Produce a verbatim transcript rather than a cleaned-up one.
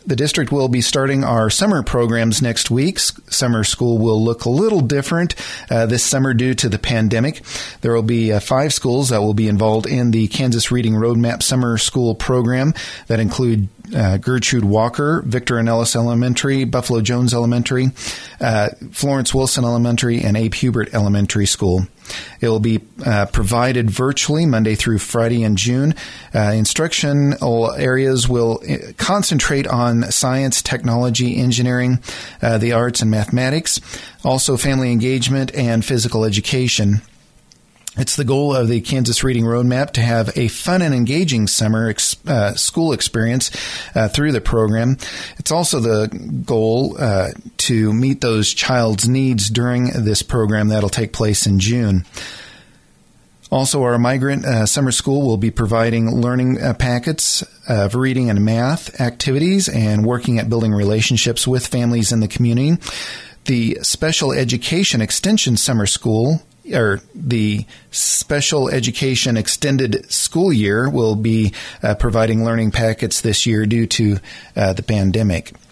The district will be starting our summer programs next week. Summer school will look a little different uh, this summer due to the pandemic. There will be uh, five schools that will be involved in the Kansas Reading Roadmap Summer School program that include uh, Gertrude Walker, Victor and Ellis Elementary, Buffalo Jones Elementary, uh, Florence Wilson Elementary, and Abe Hubert Elementary School. It will be uh, provided virtually Monday through Friday in June. Uh, instructional areas will concentrate on science, technology, engineering, uh, the arts, and mathematics, also family engagement and physical education. It's the goal of the Kansas Reading Roadmap to have a fun and engaging summer ex- uh, school experience uh, through the program. It's also the goal uh, to meet those child's needs during this program that'll take place in June. Also, our migrant uh, summer school will be providing learning uh, packets of reading and math activities and working at building relationships with families in the community. The Special Education Extension Summer School or the Special Education Extended School Year will be uh, providing learning packets this year due to uh, the pandemic.